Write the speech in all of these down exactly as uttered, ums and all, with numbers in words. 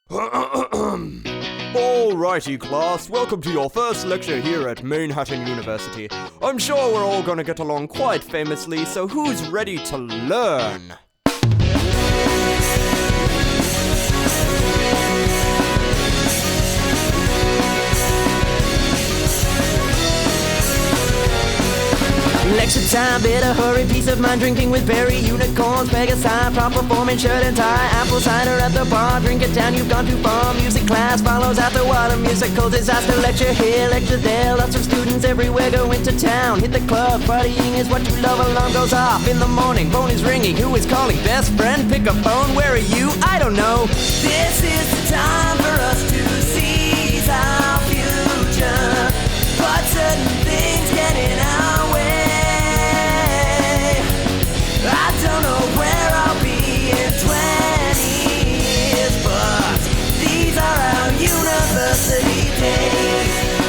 Alrighty class, welcome to your first lecture here at Manhattan University. I'm sure we're all gonna get along quite famously, so who's ready to learn? Lecture time, better hurry, peace of mind, drinking with berry, unicorns, Pegasi, prop performing, shirt and tie, apple cider at the bar, drink it down, you've gone too far, music class follows after water, musical disaster, lecture here, lecture there, lots of students everywhere going to town, hit the club, partying is what you love, alarm goes off in the morning, phone is ringing, who is calling, best friend, pick a phone, where are you, I don't know, this is the time for us to seize our future, but certain things get in our way. I don't know where I'll be in twenty years, but these are our university days.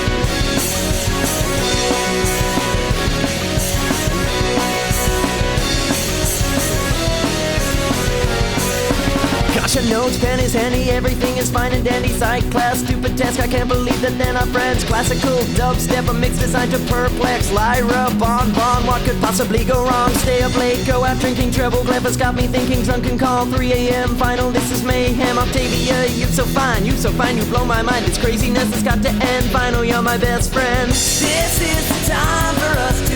Gosh, your notes, pen is handy, everything is fine and dandy. Psych class, stupid task, I can't believe that they're not friends. Classical dubstep, a mix designed to perplex. Lyra, Bon Bon, what could possibly go wrong? Stay up late, go out drinking, treble clever's got me thinking. Drunken call, three a.m. final, this is mayhem. Octavia, you so fine, you so fine, you blow my mind. This craziness has got to end, final, you're my best friend. This is the time for us to